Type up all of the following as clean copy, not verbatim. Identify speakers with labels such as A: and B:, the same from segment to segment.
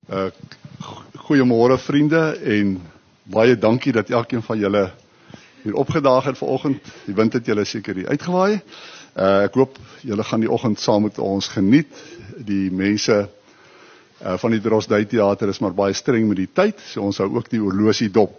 A: Goeiemôre vriende en baie dankie dat elkeen van julle hier opgedaag het vanoggend. Die wind het julle seker hier uitgewaai. Ek hoop julle gaan die oggend saam met ons geniet. Die mense van die Drosdui Theater is maar baie streng met die tyd, so ons hou ook die horlosie dop.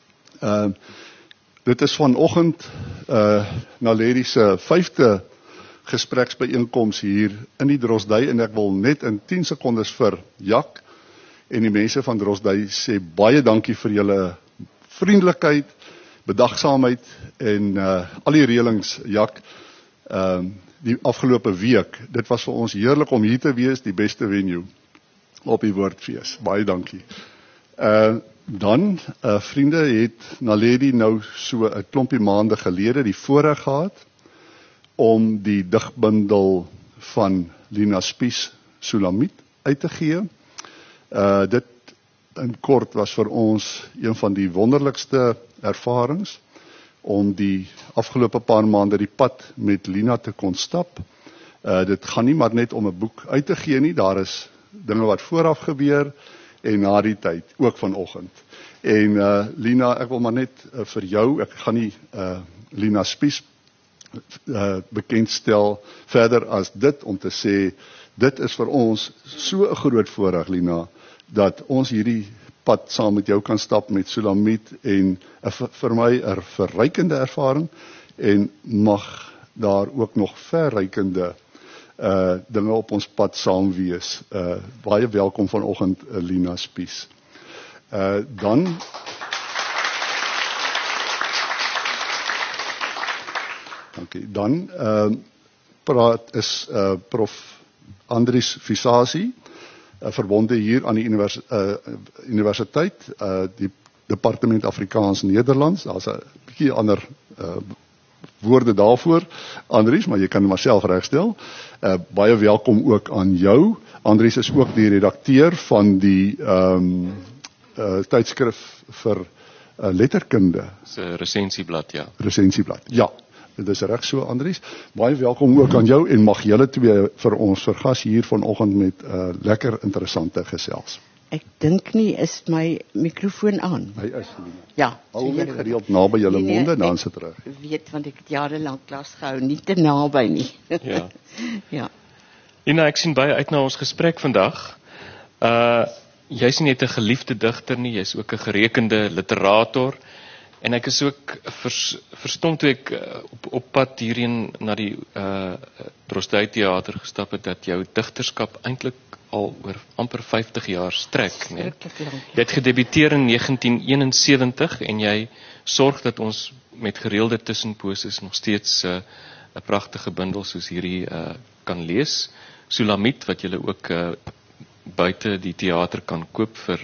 A: Dit is vanoggend Naledi se 5de gespreksbyeenkoms hier in die Drosdui en ek wil net in 10 sekondes vir Jak en die mense van Drosdui sê baie dankie vir julle vriendelikheid, bedagsaamheid en al die reëlings, Jak, die afgelope week. Dit was vir ons heerlik om hier te wees, die beste venue op die Woordfees. Baie dankie. Dan, vriende, het Naledi nou so 'n klompie maande gelede die voorreg gehad om die digbundel van Lina Spies, Sulamit, uit te gee. Dit in kort was vir ons een van die wonderlikste ervarings om die afgelope paar maande die pad met Lina te kon stap. Dit gaan nie maar net om 'n boek uit te gee nie, daar is dinge wat vooraf gebeur en na die tyd, ook vanoggend. En Lina, ek wil maar net vir jou, ek gaan nie Lina Spies bekendstel verder as dit om te sê, dit is vir ons so 'n groot voorreg, Lina, dat ons hierdie pad saam met jou kan stap met Sulamit en vir my 'n verrykende ervaring en mag daar ook nog verrykende dinge op ons pad saam wees. Baie welkom vanoggend, Lina Spies. Dan dankie. Dan is Prof Andries Visasie verbonde hier aan die universiteit, die Departement Afrikaans Nederlands. Daar's 'n bietjie ander woorde daarvoor, Andries, maar jy kan hom maar self regstel. Baie welkom ook aan jou. Andries is ook die redakteur van die tydskrif vir letterkunde.
B: Dis 'n resensieblad, ja.
A: Resensieblad, ja. Dit is reg so, Andries. Baie welkom ook aan jou en mag julle twee vir ons vergas hier vanoggend met lekker interessante gesels.
C: Ek dink nie, is my mikrofoon aan?
A: Hy is,
C: ja.
A: hou net gereeld naby julle monde, dan sit terug.
C: Ek weet, want ek het jarelang klas gehou, nie te naby nie.
B: Ja.
C: Ja.
B: Lina, ek sien baie uit na ons gesprek vandag. Jy's nie net 'n geliefde digter nie, jy's ook 'n gerekende literator. En ek is ook verstom toe ek op pad hierheen na die Drosdui Theater gestap het, dat jou digterskap eintlik al oor amper 50 jaar strek, né? Jy het gedebuteer in 1971 en jy sorg dat ons met gereelde tussenposes nog steeds 'n pragtige bundel soos hierdie kan lees. Sulamit, wat julle ook buite die teater kan koop vir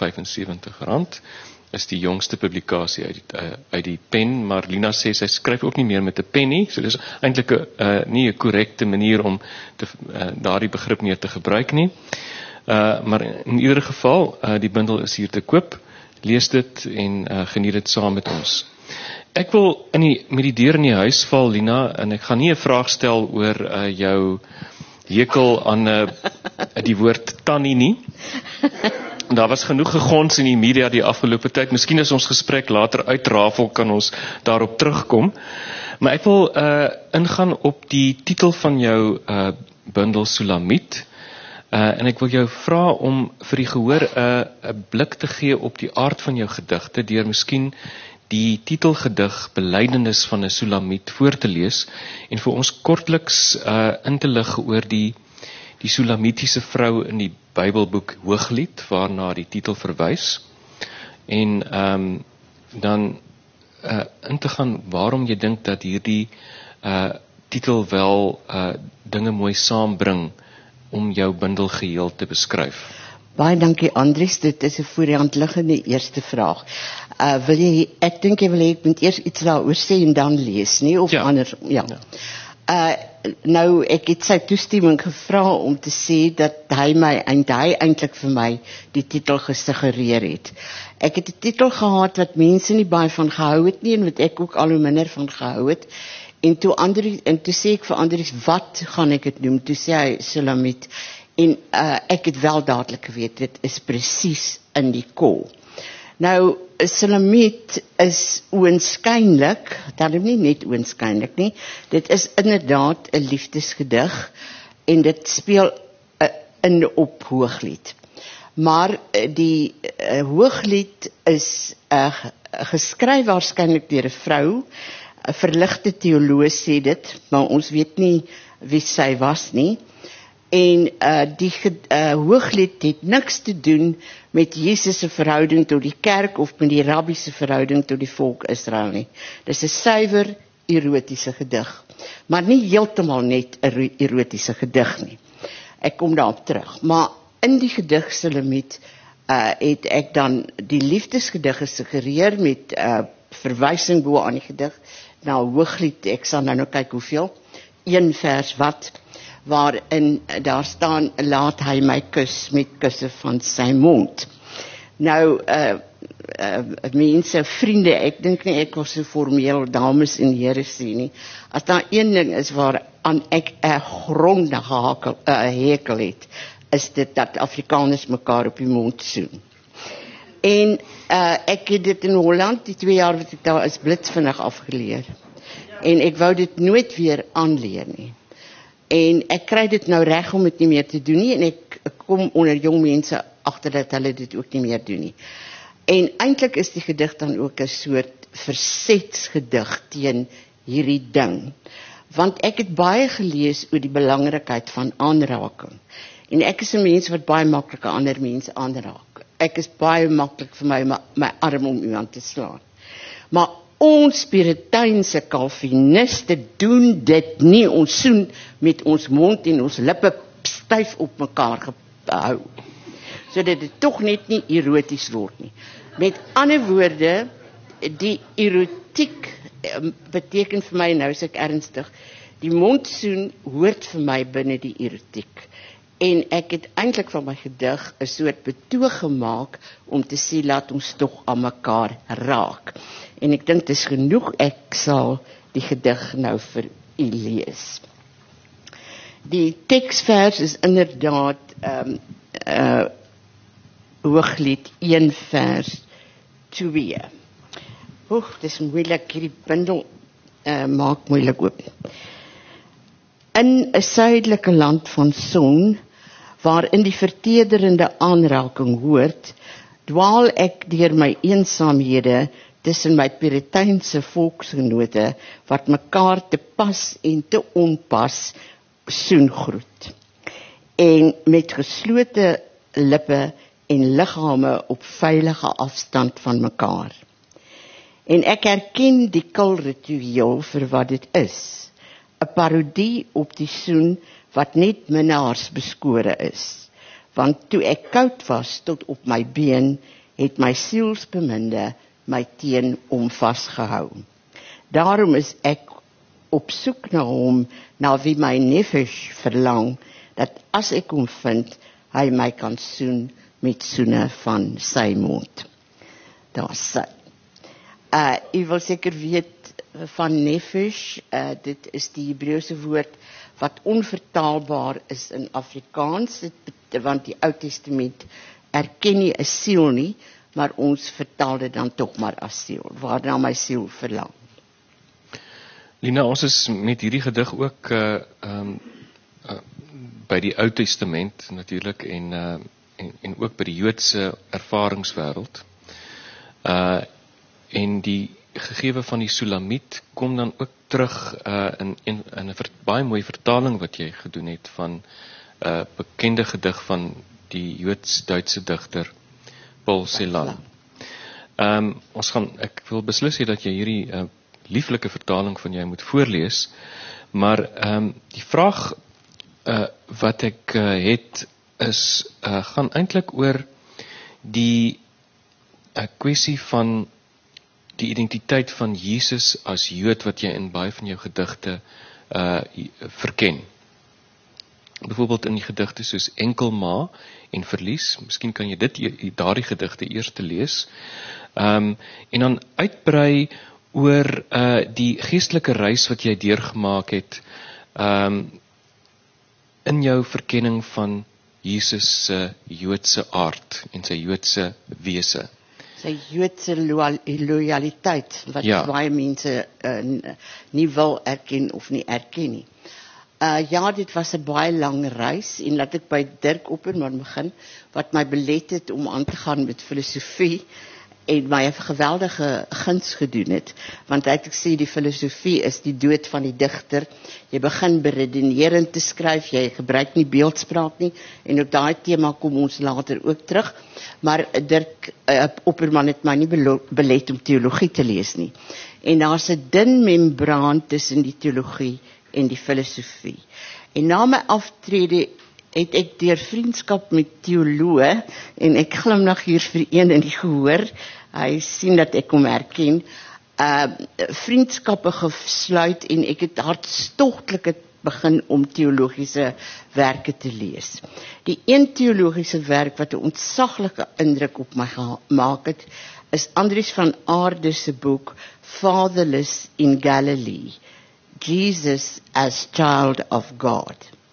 B: R175. Is die jongste publikasie uit die pen, maar Lina sê sy skryf ook nie meer met 'n pen nie, so dis eintlik nie 'n korrekte manier om daardie begrip meer te gebruik nie. Maar in ieder geval, die bundel is hier te koop, lees dit en geniet dit saam met ons. Ek wil met die deur in die huis val, Lina, en ek gaan nie 'n vraag stel oor jou hekel aan die woord tannie nie. Daar was genoeg gegons in die media die afgelope tyd. Miskien as ons gesprek later uitrafel, kan ons daarop terugkom. Maar ek wil ingaan op die titel van jou bundel Sulamit. En ek wil jou vra om vir die gehoor 'n blik te gee op die aard van jou gedigte, deur miskien die titelgedig Belydenis van 'n Sulamit voor te lees en vir ons kortliks in te lig oor die Sulamitiese vrou in die Bybelboek Hooglied, waarna die titel verwys. En dan in te gaan waarom jy dink dat hierdie titel wel dinge mooi saambring om jou bundel geheel te beskryf.
C: Baie dankie, Andries, dit is 'n voor die hand liggende eerste vraag. Ek dink jy wil hê ek moet eers iets daaroor sê en dan lees, nie? Of anders, ja. Nou, ek het sy toestemming gevra om te sê dat hy eintlik vir my die titel gesuggereer het. Ek het 'n titel gehad wat mense nie baie van gehou het nie en wat ek ook al hoe minder van gehou het. En toe sê ek vir Andries, wat gaan ek dit noem? Toe sê hy Sulamit. En ek het wel dadelik geweet, dit is presies in die kol. Nou, Sulamit is oënskynlik, daarom nie net oënskynlik nie, dit is inderdaad 'n liefdesgedig, en dit speel in op Hooglied. Maar die Hooglied is geskryf waarskynlik deur 'n vrou, 'n verligte teoloog sê dit, maar ons weet nie wie sy was nie. En die Hooglied het niks te doen met Jesus se verhouding tot die kerk of met die rabbi se verhouding tot die volk Israel nie. Dis 'n suiwer erotiese gedig, maar nie heeltemal net 'n erotiese gedig nie. Ek kom daarop terug, maar in die gedig Sulamit het ek dan die liefdesgedig gesuggereer met verwysing bo aan die gedig na Hooglied. Ek sal nou kyk hoeveel, 1 vers wat, waarin daar staan, laat hy my kus met kusse van sy mond. Nou, mense, vriende, ek dink nie ek was so formeel, dames en here sê nie, as daar een ding is waaraan ek 'n grondige hekel het, is dit dat Afrikaners mekaar op die mond soen. En ek het dit in Holland, die 2 jaar wat ek daar is, blitsvinnig afgeleer. En ek wou dit nooit weer aanleer nie. En ek kry dit nou reg om dit nie meer te doen nie, en ek kom onder jong mense agter dat hulle dit ook nie meer doen nie. En eintlik is die gedig dan ook 'n soort versetsgedig teen hierdie ding. Want ek het baie gelees oor die belangrikheid van aanraking. En ek is 'n mens wat baie maklik ander mense aanraak. Ek is baie maklik vir my arm om iemand te slaan. Maar ons Puriteinse Calviniste doen dit nie. Ons soen met ons mond en ons lippe styf op mekaar gehou, sodat dit tog net nie eroties word nie. Met ander woorde, die erotiek beteken vir my, nou is ek ernstig, die mondsoen hoort vir my binne die erotiek. En ek het eintlik van my gedig 'n soort betoog gemaak om te sê, laat ons tog aan mekaar raak. En ek dink dis genoeg, ek sal die gedig nou vir u lees. Die teksvers is inderdaad Hooglied 1 vers 2. Dis moeilik, hierdie bundel maak moeilik oop. In 'n suidelike land van son, waarin die vertederende aanraking hoort, dwaal ek deur my eensaamhede tussen my Puriteinse volksgenote, wat mekaar te pas en te onpas soengroet. En met geslote lippe en liggame op veilige afstand van mekaar. En ek herken die kulritueel vir wat dit is, 'n parodie op die soen wat net minnaars beskore is. Want toe ek koud was tot op my been, het my sielsbeminde my teen hom vasgehou. Daarom is ek op soek na hom, na wie my nefesh verlang, dat as ek hom vind, hy my kan soen met soene van sy mond. Daar sy. U wil seker weet van nefesh, dit is die Hebreëse woord wat onvertaalbaar is in Afrikaans, want die Ou Testament erken nie 'n siel nie, maar ons vertaal dit dan tog maar as siel, waarna my siel verlang.
B: Lina, ons is met hierdie gedig ook by die Ou Testament natuurlik en ook by die Joodse ervaringswêreld. En die gegewe van die Sulamit kom dan ook terug in 'n baie mooi vertaling wat jy gedoen het van 'n bekende gedig van die Joods-Duitse digter Paul Celan. Ek wil beslis hê dat jy hierdie lieflike vertaling van jy moet voorlees, maar die vraag wat ek het is gaan eintlik oor die kwessie van die identiteit van Jesus as Jood wat jy in baie van jou gedigte verken. Byvoorbeeld in die gedigte soos Enkelma en Verlies, miskien kan jy daardie gedigte eers te lees, en dan uitbrei oor die geestelike reis wat jy deurgemaak het in jou verkenning van Jesus se Joodse aard en sy Joodse wese.
C: Sy Joodse loyaliteit, wat
B: Ja.
C: baie mense nie wil erken of nie erken nie. Ja, dit was 'n baie lang reis, en laat ek by Dirk Opperman begin, wat my belet het om aan te gaan met filosofie, en my 'n geweldige guns gedoen het, want hy het gesê die filosofie is die dood van die digter. Jy begin beredenerend te skryf, jy gebruik nie beeldspraak nie, en op daai tema kom ons later ook terug, maar Dirk Opperman het my nie belet om teologie te lees nie. En daar's 'n dun membraan tussen die teologie en die filosofie. En na my aftrede het ek deur vriendskap met teoloë, en ek glimlag hier vir een in die gehoor, hy sien dat ek hom herken, vriendskappe gesluit, en ek het hartstogtelik begin om teologiese werke te lees. Die een teologiese werk wat 'n ontsaglike indruk op my gemaak het, is Andries van Aarde se boek Fatherless in Galilee, Jesus as Child of God.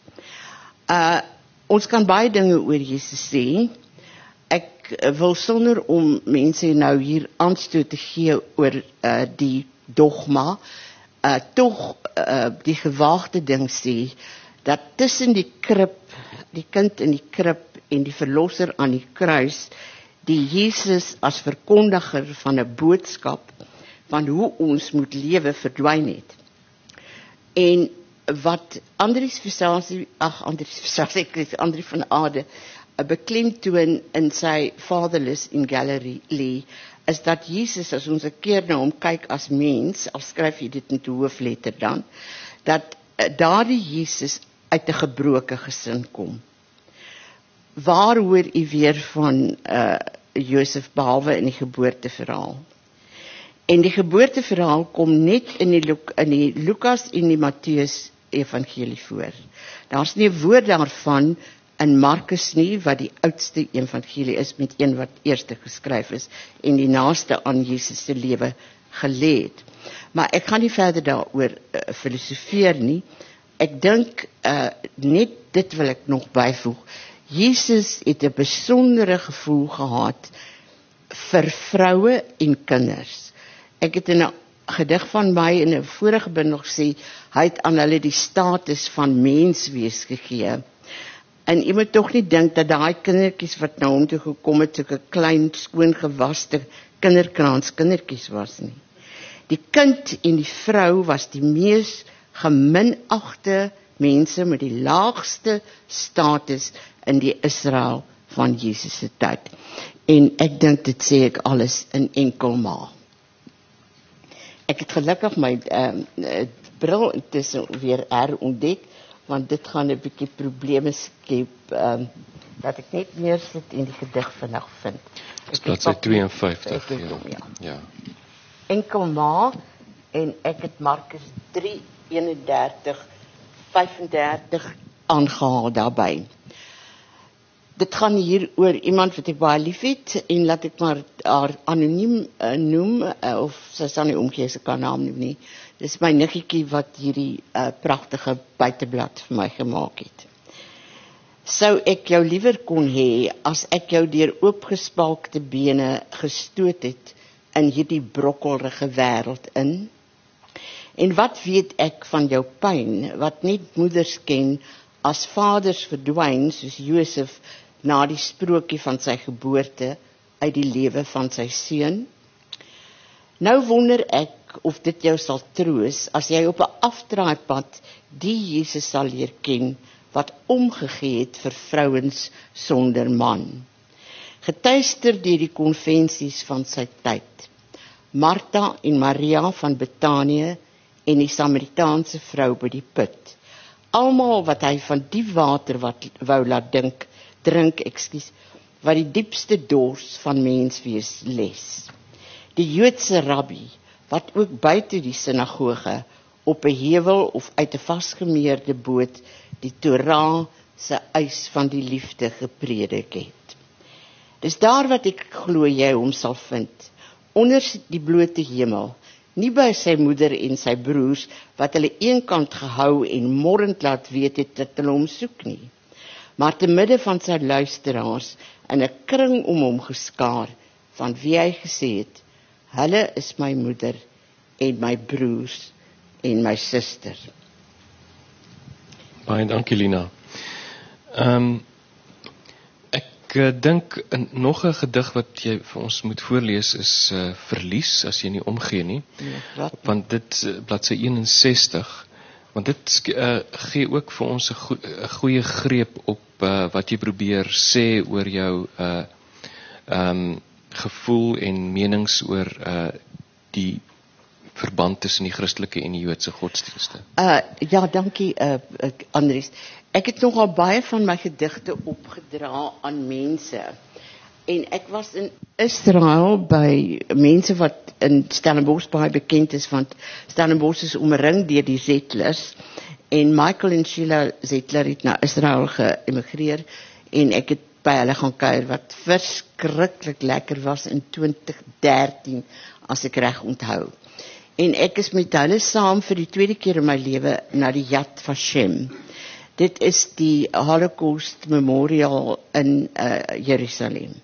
C: Ons kan baie dinge oor Jesus sê. Ek wil sonder om mense nou hier aanstoot te gee oor die dogma, tog die gewaagde ding sê, dat tussen die krib, die kind in die krib en die verlosser aan die kruis, die Jesus as verkondiger van 'n boodskap van hoe ons moet lewe verdwyn het. En wat Andries van Aarde beklemtoon in sy Fatherless in Galilee, is dat Jesus, as ons 'n keer na hom kyk as mens, al skryf jy dit in die hoofletter dan, dat daardie Jesus uit 'n gebroke gesin kom. Waar hoor u weer van Josef behalwe in die geboorteverhaal? En die geboorteverhaal kom net in die Lukas en die Matteus evangelie voor. Daar's nie 'n woord daarvan in Markus nie, wat die oudste evangelie is, met een wat eerste geskryf is en die naaste aan Jesus se lewe gelê het. Maar ek gaan nie verder daaroor filosofeer nie. Ek dink net dit wil ek nog byvoeg. Jesus het 'n besondere gevoel gehad vir vroue en kinders. Ek het in 'n gedig van my in 'n vorige bundel gesê, hy het aan hulle die status van menswees gegee. En jy moet tog nie dink dat daai kindertjies wat na hom toe gekom het, sulke klein, skoongewaste kinderkranskindertjies was nie. Die kind en die vrou was die mees geminagte mense met die laagste status in die Israel van Jesus se tyd. En ek dink dit sê ek alles in enkel maal. Ek het gelukkig my bril intussen weer herontdek, want dit gaan 'n bietjie probleme skep, dat ek net meer sit en die gedig vinnig vind.
B: Dis bladsy 52. Ja.
C: Enkel maal, en ek het Markus 3:31-35 aangehaal daarbey. Dit gaan hier oor iemand wat ek baie lief het, en laat ek maar haar anoniem noem, of sy sal nie omgee as ek haar naam noem nie. Dis my niggetjie wat hierdie pragtige buiteblad vir my gemaak het. Sou ek jou liewer kon hê, as ek jou deur oopgespalkte bene gestoot het in hierdie brokkelrige wêreld in? En wat weet ek van jou pyn, wat net moeders ken, as vaders verdwyn, soos Josef, na die sprokie van sy geboorte, uit die lewe van sy seun? Nou wonder ek of dit jou sal troos, as jy op 'n afdraaipad die Jesus sal leer ken, wat omgegee het vir vrouens sonder man. Getuister deur die konvensies van sy tyd. Martha en Maria van Betanië en die Samaritaanse vrou by die put. Almal wat hy van die water wat wou laat drink, wat die diepste dors van menswees les. Die Joodse rabbi, wat ook buite die sinagoge op 'n heuwel of uit 'n vasgemeerde boot die Torah se eis van die liefde gepredik het. Dis daar wat ek glo jy hom sal vind, onder die blote hemel, nie by sy moeder en sy broers, wat hulle eenkant gehou en morrend laat weet het dat hulle hom soek nie, maar te midde van sy luisteraars in 'n kring om hom geskaar, van wie hy gesê het, hulle is my moeder en my broers en my suster.
B: Baie dankie, Lina. Ek dink nog 'n gedig wat jy vir ons moet voorlees is Verlies, as jy nie omgee nie.
C: Ja,
B: Want dit bladsy 61, want dit gee ook vir ons 'n goeie greep op wat jy probeer sê oor jou gevoel en menings oor die verband tussen die Christelike en die Joodse godsdienste.
C: Ja, dankie Andries. Ek het nogal baie van my gedigte opgedra aan mense. En ek was in Israel by mense wat in Stellenbosch baie bekend is, want Stellenbosch is omring deur die Zettlers. En Michael en Sheila Zettler het na Israel geëmigreer en ek het by hulle gaan kuier wat verskriklik lekker was in 2013, as ek reg onthou. En ek is met hulle saam vir die tweede keer in my lewe na die Yad Vashem. Dit is die Holocaust Memorial in Jerusalem.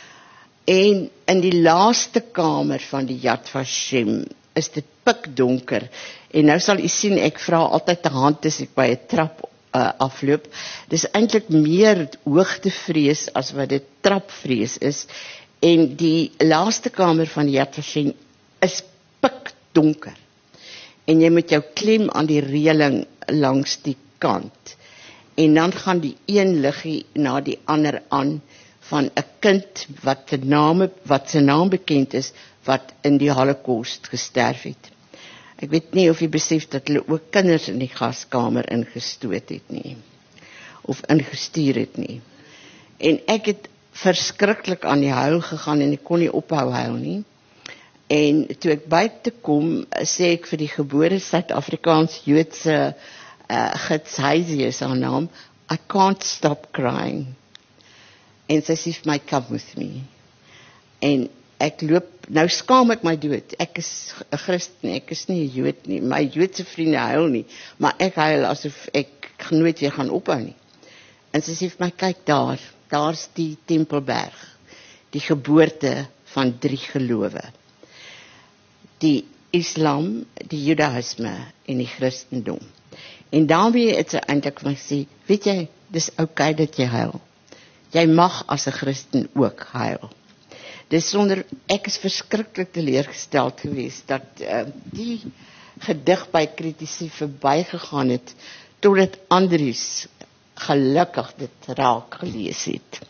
C: En in die laaste kamer van die Yad Vashem is dit pikdonker. En nou sal u sien, ek vra altyd 'n hand as ek by 'n trap afloop. Dis eintlik meer hoogtevrees as wat dit trapvrees is. En die laaste kamer van die Yad Vashem is pikdonker. En jy moet jou klem aan die reëling langs die kant. En dan gaan die een liggie na die ander aan van 'n kind wat sy naam bekend is, wat in die Holocaust gesterf het. Ek weet nie of jy besef dat hulle ook kinders in die gaskamer ingestoot het nie, of ingestuur het nie. En ek het verskriklik aan die huil gegaan en ek kon nie ophou huil nie. En toe ek buite kom, sê ek vir die gebore Suid-Afrikaans-Joodse gids Heisie is haar naam, I can't stop crying. En sy sê vir my, come with me. En ek loop, nou skaam ek my dood. Ek is 'n Christen, ek is nie 'n Jood nie. My Joodse vriende huil nie, maar ek huil asof ek nooit weer gaan ophou nie. En sy sê vir my, kyk daar's die Tempelberg, die geboorte van 3 gelowe. Die Islam, die Judaïsme en die Christendom. En daarmee het sy eintlik vir my sê, weet jy, dis oukei dat jy huil. Jy mag as 'n Christen ook huil. Dis sonder, ek is verskriklik teleurgesteld geweest dat die gedig by kritisie verbygegaan het, totdat Andries gelukkig dit raak gelees het.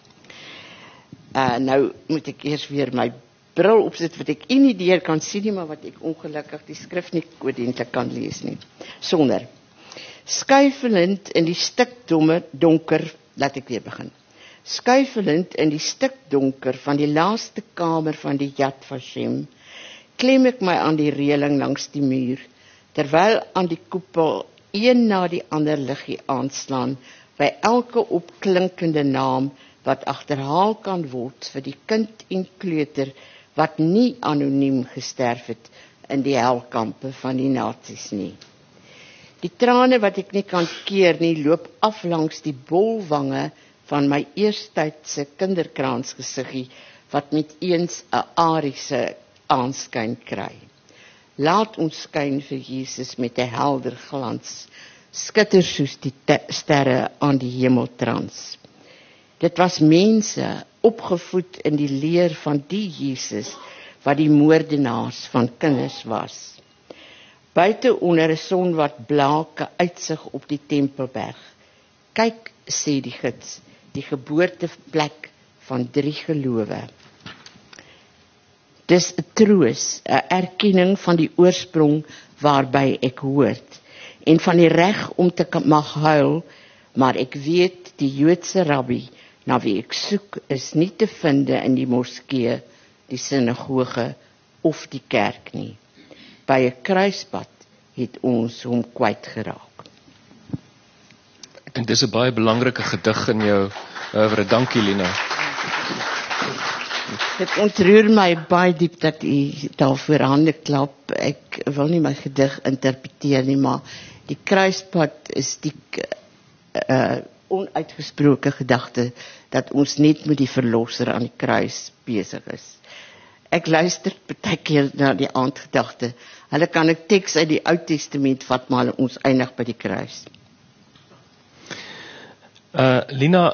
C: Nou moet ek eers weer my bril opsit, wat ek nie deur kan sien nie, maar wat ek ongelukkig die skrif nie oordentlik kan lees nie. Sonder. Skuifelend in die stikdonker, laat ek weer begin. Skuifelend in die stikdonker van die laaste kamer van die Yad Vashem, klem ek my aan die reëling langs die muur, terwyl aan die koepel een na die ander liggie aanslaan, by elke opklinkende naam wat agterhaal kan word vir die kind en kleuter wat nie anoniem gesterf het in die helkampe van die nasies nie. Die trane wat ek nie kan keer nie, loop af langs die bolwange van my eerstydse kinderkraansgesiggie, wat met eens 'n ariese aanskyn kry. Laat ons skyn vir Jesus met 'n helder glans, skitter soos die sterre aan die hemeltrans. Dit was mense, opgevoed in die leer van die Jesus, wat die moordenaars van kinders was. Buite onder 'n son wat blake uitsig op die Tempelberg. Kyk, sê die gids, die geboorteplek van 3 gelowe. Dis 'n troos, 'n erkenning van die oorsprong waarby ek hoort, en van die reg om te mag huil, maar ek weet die Joodse rabbi, na wie ek soek, is nie te vind in die moskee, die sinagoge of die kerk nie. By 'n kruispad het ons hom kwyt geraak.
B: Ek dink dis 'n baie belangrike gedig in jou oeuvre. Dankie, Lina.
C: Dit ontroer my baie diep dat u daarvoor hande klap. Ek wil nie my gedig interpreteer nie, maar die kruispad is die onuitgesproke gedagte dat ons net met die verlosser aan die kruis besig is. Ek luister baie keer na die aandgedagte. Hulle kan 'n teks uit die Ou Testament vat, maar ons eindig by die kruis.
B: Lina,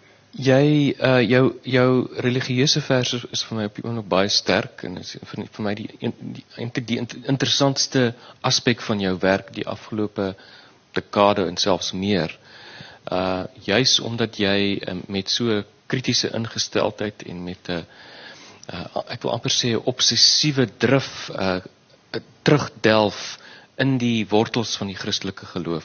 B: jou religieuse verse is vir my op die oomblik baie sterk en is vir my eintlik die interessantste aspek van jou werk die afgelope dekade en selfs meer. Juis omdat jy met so kritiese ingesteldheid en met 'n ek wil amper sê 'n obsessiewe drif terugdelf in die wortels van die Christelike geloof.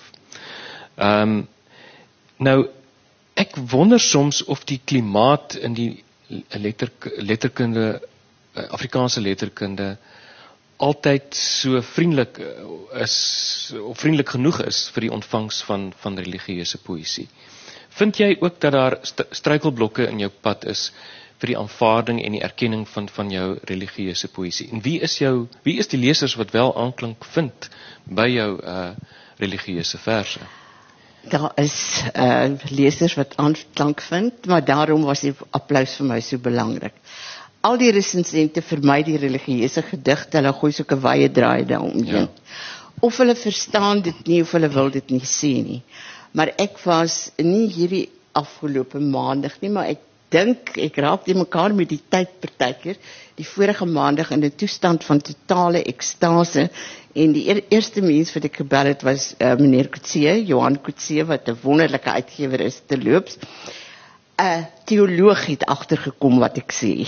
B: Nou, ek wonder soms of die klimaat in die letterkunde, Afrikaanse letterkunde, altyd so vriendelik is, of vriendelik genoeg is vir die ontvangs van religieuse poësie. Vind jy ook dat daar struikelblokke in jou pad is vir die aanvaarding en die erkenning van jou religieuse poësie? En wie is die lesers wat wel aanklank vind by jou religieuse verse?
C: Daar is lesers wat aanklank vind, maar daarom was die applaus vir my so belangrik. Al die resensente vermy die religieuse gedigte, hulle gooi soeke wye draai daaromheen. Of hulle verstaan dit nie, of hulle wil dit nie sê nie. Maar ek was nie hierdie afgelope maandag nie, maar ek dink, ek raak die mekaar met die tyd partykeer, die vorige maandag in 'n toestand van totale ekstase, en die eerste mens wat ek gebel het was meneer Coetzee, Johan Coetzee, wat 'n wonderlike uitgewer is te loops. 'n Teoloog het agtergekom wat ek sê.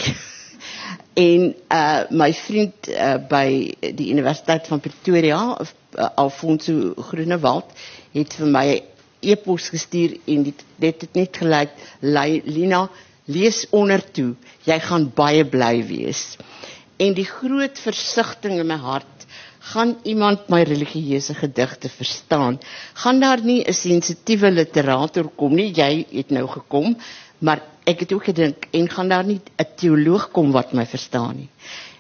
C: En my vriend by die Universiteit van Pretoria, Alfonso Groenewald, het vir my e-pos gestuur en dit het net gelyk, Lina, lees onder toe, jy gaan baie bly wees. En die groot versigtiging in my hart, gaan iemand my religieuse gedigte verstaan? Gaan daar nie 'n sensitiewe literator kom nie, jy het nou gekom, maar ek het ook gedink, en gaan daar nie 'n teoloog kom wat my verstaan nie?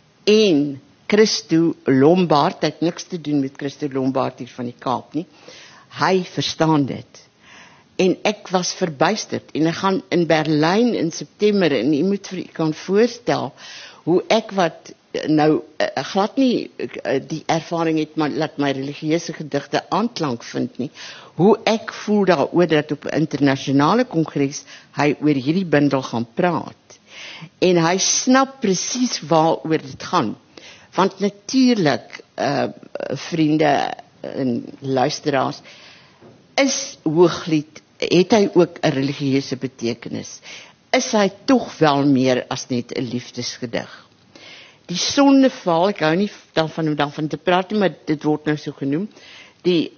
C: En Christo Lombard, het niks te doen met Christo Lombard hier van die Kaap nie, hy verstaan dit. En ek was verbuisterd, en ek gaan in Berlyn in September, en jy moet vir u kan voorstel, hoe ek wat nou glad nie die ervaring het, maar laat my religieuse gedigte aanklank vind nie, hoe ek voel daaroor dat op 'n internasionale kongres hy oor hierdie bundel gaan praat. En hy snap presies waaroor dit gaan. Want natuurlik, vriende en luisteraars, is Hooglied, het hy ook 'n religieuse betekenis? Is hy tog wel meer as net 'n liefdesgedig? Die sondeval, ek hou nie daarvan te praat nie, maar dit word nou so genoem, die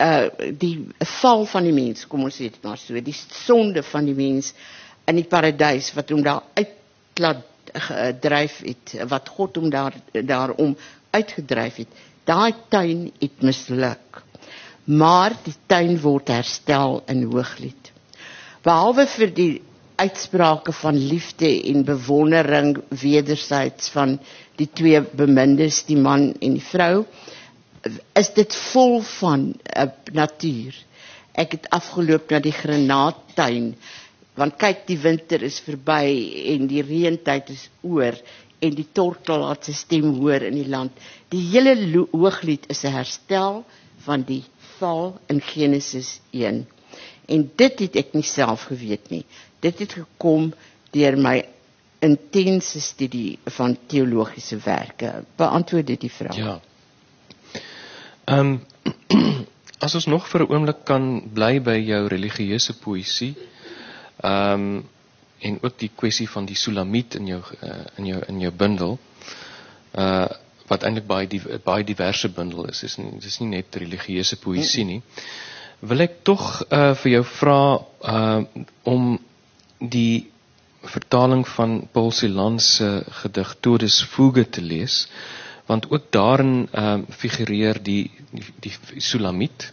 C: val van die mens, kom ons sê dit maar so, die sonde van die mens in die paradys, wat hom daar uit laat dryf het, wat God hom daarom uitgedryf het, daai tuin het misluk. Maar die tuin word herstel in Hooglied. Behalwe vir die uitsprake van liefde en bewondering wederzijds van die twee bemindes, die man en die vrou, is dit vol van natuur. Ek het afgeloop na die granaattuin, want kyk, die winter is verby en die reëntyd is oor en die tortel laat sy stem hoor in die land. Die hele Hooglied is 'n herstel van die val in Genesis 1. En dit het ek nie self geweet nie. Dit het gekom deur my intense studie van teologiese werke. Beantwoord dit die vraag?
B: Ja. As ons nog vir 'n oomblik kan bly by jou religieuse poësie, en ook die kwessie van die Sulamiet in jou bundel, wat eintlik baie diverse bundel is. Dit is nie net religieuse poësie nie. Wil ek tog vir jou vra om die vertaling van Paul Celan se gedig Todesfuge te lees, want ook daarin figureer die Sulamiet.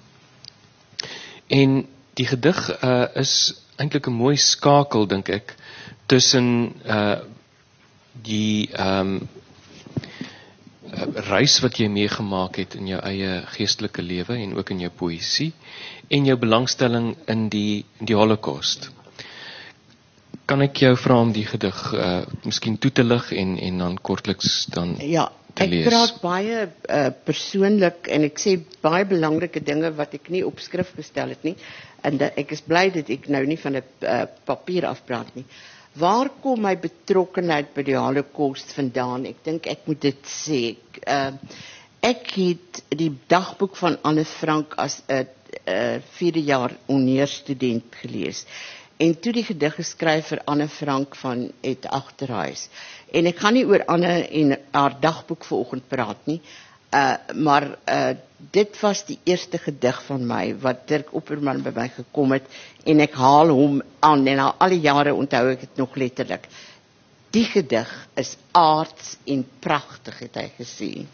B: En die gedig is eintlik 'n mooi skakel, dink ek, tussen reis wat jy meegemaak het in jou eie geestelike lewe en ook in jou poësie en jou belangstelling in die Holocaust. Kan ek jou vra om die gedig miskien toe te lig en dan kortliks dan te lees?
C: Ek praat baie persoonlik en ek sê baie belangrike dinge wat ek nie op skrif gestel het nie. En ek is bly dat ek nou nie van 'n papier afpraat nie. Waar kom my betrokkenheid by die Holocaust vandaan? Ek dink ek moet dit sê. Ek het die dagboek van Anne Frank as 'n 4de jaar honeurs-student gelees. En toe die gedig geskryf vir Anne Frank van Het Agterhuis. En ek gaan nie oor Anne en haar dagboek vanoggend praat nie, maar dit was die eerste gedig van my, wat Dirk Opperman by my gekom het, en ek haal hom aan, en al die jare onthou ek het nog letterlik. Die gedig is aards en prachtig, het hy gesê.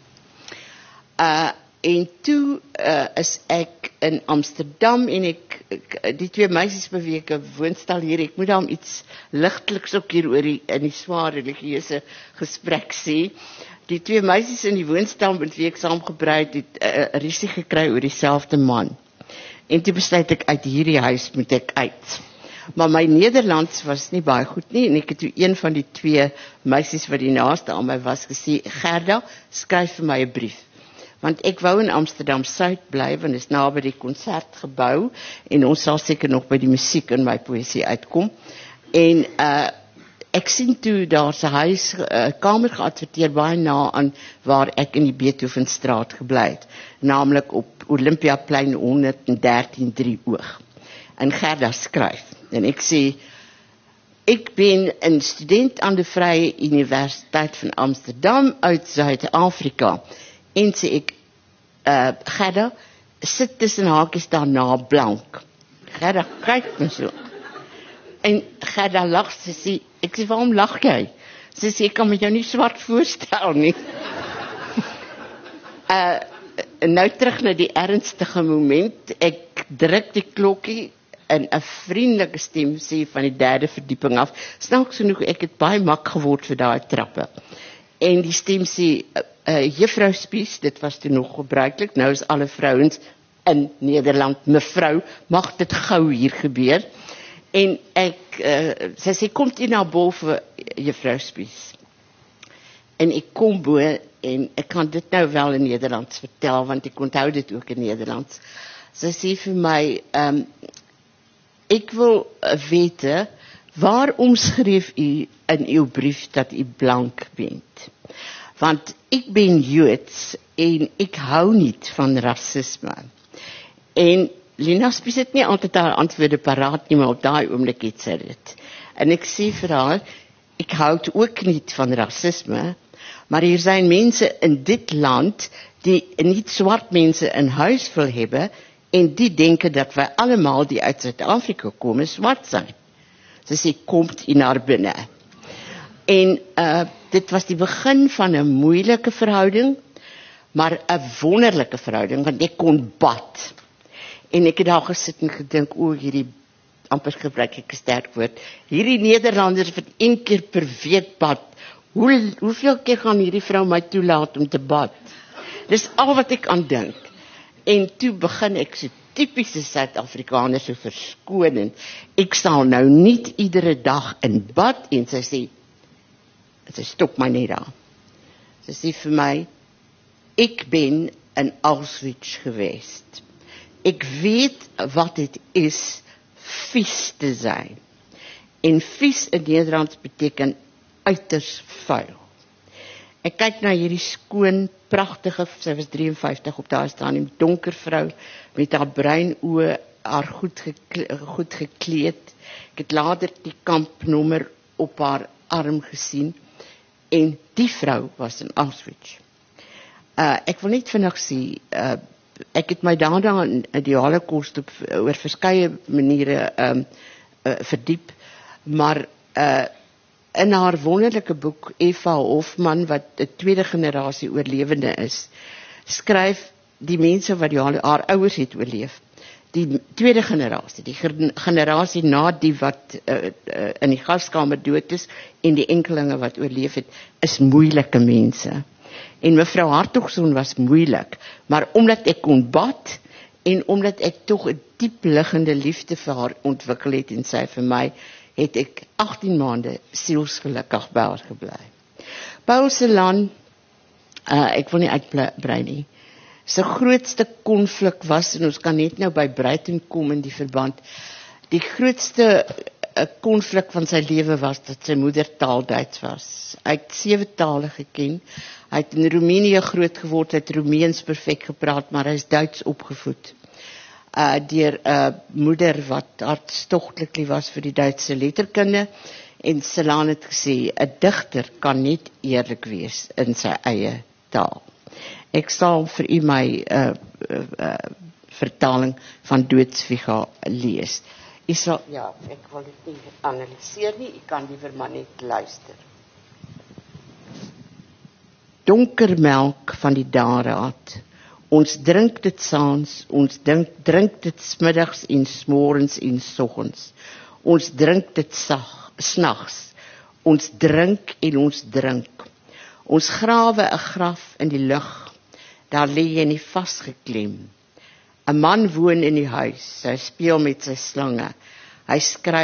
C: En toe is ek in Amsterdam en die twee meisies beweek 'n woonstel hier. Ek moet dan iets ligteliks ook hier oor in die swaar religieuse gesprek sê. Die twee meisies in die woonstel met wie ek saamgebrei het, 'n rusie gekry oor dieselfde man. En toe besluit ek uit hierdie huis moet ek uit. Maar my Nederlands was nie baie goed nie en ek het toe een van die twee meisies wat die naaste aan my was gesê, Gerda, skryf vir my 'n brief. Want ek wou in Amsterdam Suid bly, want dit is naby die konsertgebou en ons sal seker nog by die musiek in my poësie uitkom. En ek sien toe daar's 'n huis, kamer geadverteer baie na aan waar ek in die Beethovenstraat gebly het, naamlik op Olympiaplein 113 Drieoog. En Gerda skryf en ek sê, ek ben 'n student aan die Vrye Universiteit van Amsterdam uit Suid-Afrika. En sê ek, Gerda, sit tussen hakies daarna blank. Gerda kyk my so. En Gerda lag, sy sê, ek sê, waarom lag jy? Sy sê, ek kan my jou nie swart voorstel nie. Nou terug na die ernstige moment, ek druk die klokkie en 'n vriendelike stem sê van die 3de verdieping af, snaaks genoeg, ek het baie mak geword vir daai trappe. En die stem sê, juffrou Spies, dit was toe nog gebruiklik, nou is alle vrouens in Nederland, mevrou, mag dit gou hier gebeur. En sy sê, komt u na boven, juffrou Spies. En ek kom bo, en ek kan dit nou wel in Nederlands vertel, want ek onthou dit ook in Nederlands. Sy sê vir my, ek wil wete, waarom skryf u in uw brief dat u blank bent? Want ek ben Joods en ek hou niet van racisme. En Lina Spies het nie altyd haar antwoorde paraat nie, maar op daai oomblik het sy dit. En ek sê vir haar, ek hou ook niet van racisme, maar hier zijn mense in dit land die niet swart mense in huis wil hebben en die denken dat wij allemaal die uit Zuid-Afrika komen zwart zijn. Sy sê, komt u naar binnen. En dit was die begin van 'n moeilike verhouding, maar 'n wonderlike verhouding, want ek kon bad. En ek het daar gesit en gedink, hierdie, amper gebruik ek 'n sterk woord, hierdie Nederlanders wat 1 keer per week bad, hoeveel keer gaan hierdie vrou my toelaat om te bad? Dis al wat ek aan dink. En toe begin ek so typiese Suid-Afrikaners so verskonend. Ek sal nou nie iedere dag in bad, en sy sê, sy stop my net daar. Sy sê vir my, ek ben in Auschwitz geweest. Ek weet wat dit is vies te zijn. En vies in Nederlands beteken uiters vuil. Ek kyk na hierdie skoon, pragtige, sy was 53 op daar staan, die donker vrou, met haar bruin oë, haar goed gekleed. Ek het later die kampnommer op haar arm gesien, en die vrou was in Auschwitz. Ek wil net vinnig sê, ek het my daarna in die Holocaust oor verskeie maniere verdiep, maar in haar wonderlike boek, Eva Hofman, wat 'n tweede generasie oorlewende is, skryf die mense wat haar ouers het oorleef, die tweede generasie, die generasie na die wat in die gaskamer dood is, en die enkelinge wat oorleef het, is moeilike mense. En mevrou Hartogson was moeilik, maar omdat ek kon bad en omdat ek tog 'n diep liggende liefde vir haar ontwikkel het en sy vir my, het ek 18 maande sielsgelukkig by haar gebly. Paul Celan, ek wil nie uitbrei nie, sy grootste konflik was, en ons kan net nou by Bruiten kom in die verband, die grootste konflik van sy lewe was dat sy moedertaal Duits was. Hy het 7 tale geken, hy het in Roemenië groot geword, hy het Roemeens perfek gepraat, maar hy is Duits opgevoed. Deur 'n moeder wat hartstogtelik lief was vir die Duitse letterkunde, en Celan het gesê, 'n digter kan net eerlik wees in sy eie taal. Ek sal vir u my vertaling van Doodsviga lees. U sal, ja, ek wil dit nie analiseer nie, u kan liever maar net luister. Donker melk van die daraad, ons drink dit saans, ons drink dit smiddags en smorens en soggens, ons drink dit snags, ons drink en ons drink, ons grawe 'n graf in die lug, daar lê jy nie vasgeklem. 'n Man woon in die huis, hy speel met sy slange, hy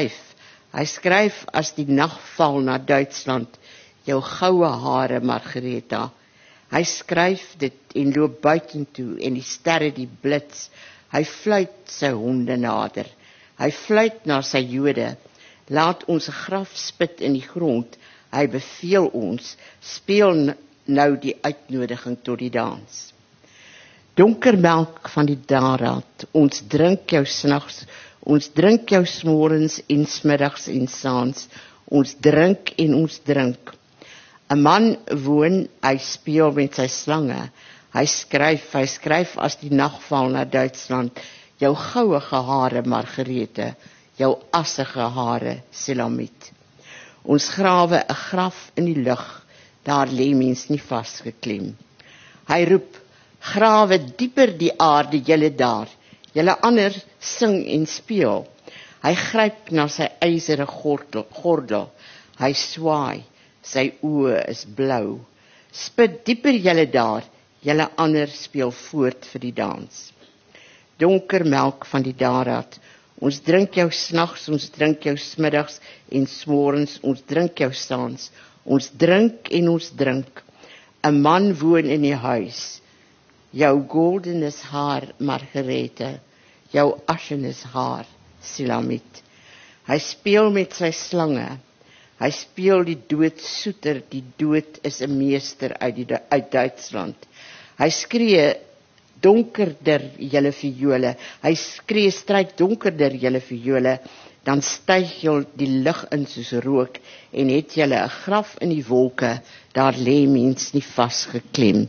C: skryf as die nag val na Duitsland, jou goue hare Margaretha. Hy skryf dit en loop buitentoe en die sterre die blits, hy fluit sy honde nader, hy fluit na sy Jode, laat ons 'n graf spit in die grond, hy beveel ons, speel nou die uitnodiging tot die dans. Donker melk van die daraad, ons drink jou snags, ons drink jou smorens en smiddags en saans, ons drink en ons drink. 'n Man woon, hy speel met sy slange, hy skryf as die nag val na Duitsland, jou goue hare Margarethe, jou assige hare Selamiet. Ons grawe 'n graf in die lug, daar lê mens nie vasgeklem. Hy roep, grawe dieper die aarde julle daar, julle ander sing en speel. Hy gryp na sy ysere gordel, hy swaai, sy oë is blou. Spit dieper julle daar, julle ander speel voort vir die dans. Donker melk van die daraad, ons drink jou snags, ons drink jou smiddags en smorens, ons drink jou saans, ons drink en ons drink. 'n Man woon in die huis, jou goldenes haar Margarethe, jou ashenes haar Selamiet. Hy speel met sy slange, hy speel die dood soeter, die dood is 'n meester uit Duitsland. Hy skree donkerder julle viole, hy skree stryk donkerder julle viole, dan styg jy die lug in soos rook, en het julle 'n graf in die wolke, daar lê mens nie vasgeklem.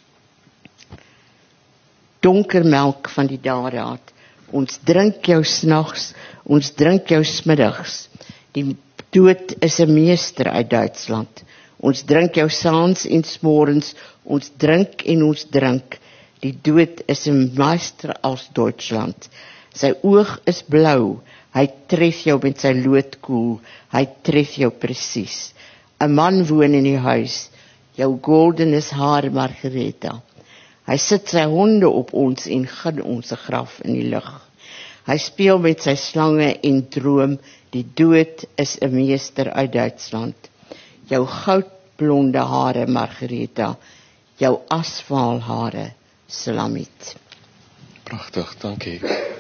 C: Donker melk van die daraad, ons drink jou snags, ons drink jou smiddags, die dood is 'n meester uit Duitsland. Ons drink jou saans en smorens, ons drink en ons drink, die dood is 'n meester als Duitsland. Sy oog is blou, hy tref jou met sy loodkoel, hy tref jou presies. 'n Man woon in die huis, jou goldenes haar Margaretha. Hy sit sy honde op ons en gun ons 'n graf in die lug. Hy speel met sy slange en droom, die dood is 'n meester uit Duitsland. Jou goudblonde hare Margaretha, jou asfaal hare Selamiet.
B: Pragtig, dankie.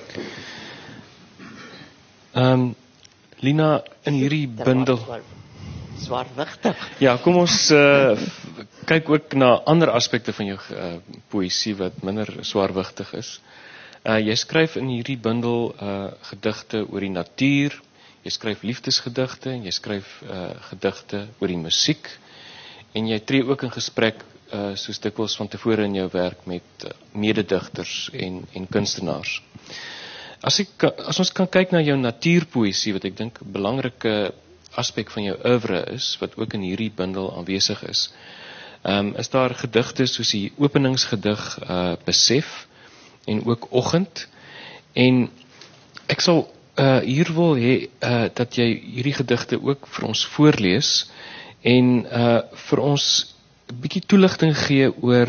B: Lina, in hierdie bundel
C: Swaarwigtig.
B: Ja, kom ons kyk ook na ander aspekte van jou poësie wat minder swaarwigtig is. Jy skryf in hierdie bundel gedigte oor die natuur, jy skryf liefdesgedigte en jy skryf gedigte oor die musiek en jy tree ook in gesprek soos dikwels van tevore in jou werk met mededigters en kunstenaars. As ons kan kyk na jou natuurpoësie, wat ek dink 'n belangrike aspek van jou oeuvre is, wat ook in hierdie bundel aanwesig is daar gedigte soos die openingsgedig Besef en ook Oggend, en ek sal hier wil hê dat jy hierdie gedigte ook vir ons voorlees en vir ons bietjie toelichting gee oor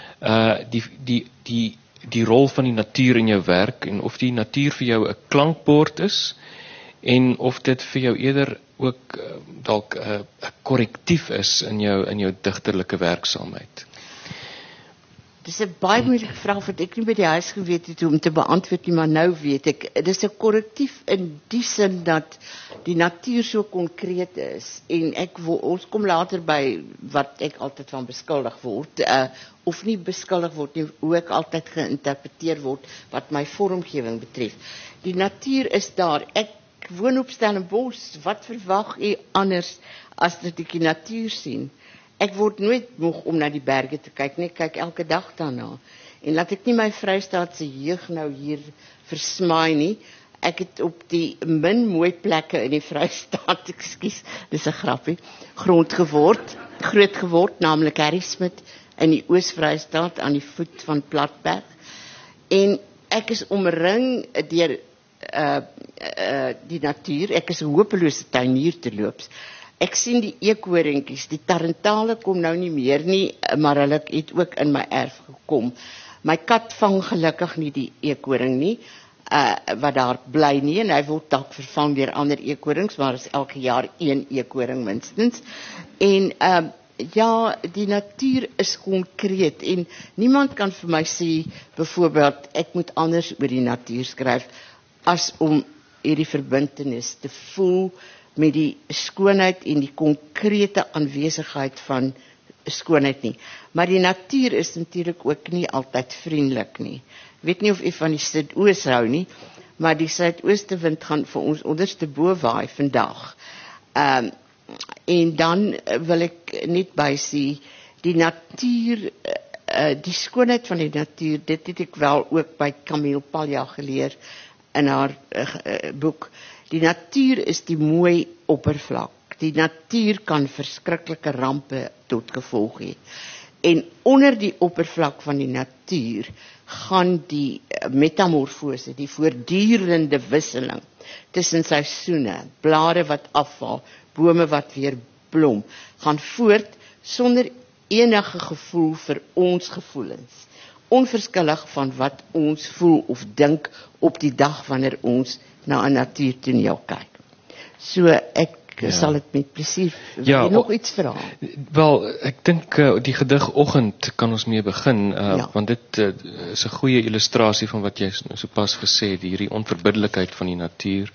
B: die rol van die natuur in jou werk en of die natuur vir jou 'n klankbord is en of dit vir jou eerder ook dalk 'n korrektief is in jou digterlike werksaamheid.
C: Dis 'n baie moeilike vraag wat ek nie by die huis geweet het hoe om te beantwoord nie, maar nou weet ek. Dis 'n korrektief in die sin dat die natuur so konkreet is en ons kom later by wat ek altyd van beskuldig word, of nie beskuldig word nie, hoe ek altyd geïnterpreteer word wat my vormgewing betref. Die natuur is daar. Ek woon op Stellenbosch. Wat verwag u anders as dat ek die natuur sien? Ek word nooit moeg om na die berge te kyk nie, ek kyk elke dag daarna. En laat ek nie my Vrystaatse jeug nou hier versmaai nie. Ek het op die min mooi plekke in die Vrystaat, ekskuus, dis 'n grappie, groot geword, naamlik Harrismith in die Oos-Vrystaat aan die voet van Platberg. En ek is omring deur die natuur. Ek is 'n hopelose tuinier terloops. Ek sien die eekoringetjies, die tarantale kom nou nie meer nie, maar hulle het ook in my erf gekom. My kat vang gelukkig nie die eekoring nie, wat daar bly nie, en hy word dalk vervang deur ander eekorings, maar is elke jaar 1 eekoring minstens. En ja, die natuur is konkreet en niemand kan vir my sê, byvoorbeeld, ek moet anders oor die natuur skryf, as om hierdie verbintenis te voel met die skoonheid en die konkrete aanwesigheid van skoonheid nie. Maar die natuur is natuurlik ook nie altyd vriendelik nie. Ek weet nie of u van die suidoos hou nie, maar die suidoostewind gaan vir ons onderste bo waai vandag. En dan wil ek net bysê, die natuur, die skoonheid van die natuur, dit het ek wel ook by Camille Paglia geleer in haar boek. Die natuur is die mooi oppervlak. Die natuur kan verskriklike rampe tot gevolg hê. En onder die oppervlak van die natuur gaan die metamorfose, die voortdurende wisseling tussen seisoene, blare wat afval, bome wat weer blom, gaan voort sonder enige gevoel vir ons gevoelens. Onverskillig van wat ons voel of dink op die dag wanneer ons na 'n natuurtoneel kyk. So ek sal dit met plesier. Wil jy nog iets vra?
B: Wel, ek dink die gedig Oggend kan ons mee begin, want dit is 'n goeie illustrasie van wat jy sopas gesê het, hierdie onverbiddelikheid van die natuur,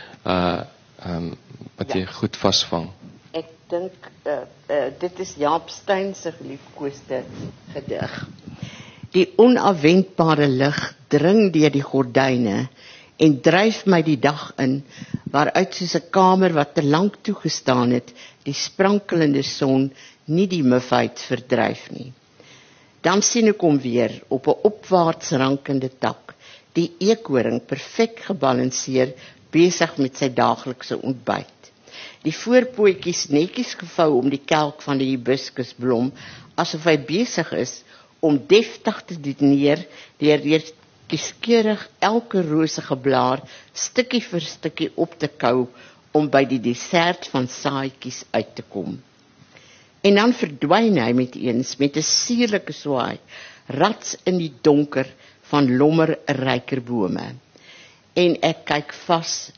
B: wat jy goed vasvang.
C: Ek dink dit is Jaap Steyn se geliefkoeste gedig. Die onafwendbare lig dring deur die gordyne en dryf my die dag in, waaruit soos 'n kamer wat te lank toegestaan het, die sprankelende son nie die mufheid verdryf nie. Dan sien ek hom weer op 'n opwaarts rankende tak, die eekoring perfek gebalanseer, besig met sy daaglikse ontbyt. Die voorpootjies netjies gevou om die kelk van die hibiscusblom, asof hy besig is om deftig te dineer deur kieskeurig elke rosige blaar stukkie vir stukkie op te kou om by die dessert van saadjies uit te kom. En dan verdwyn hy met 'n suurlike swaai, rats in die donker van lommerryker bome. En ek kyk vas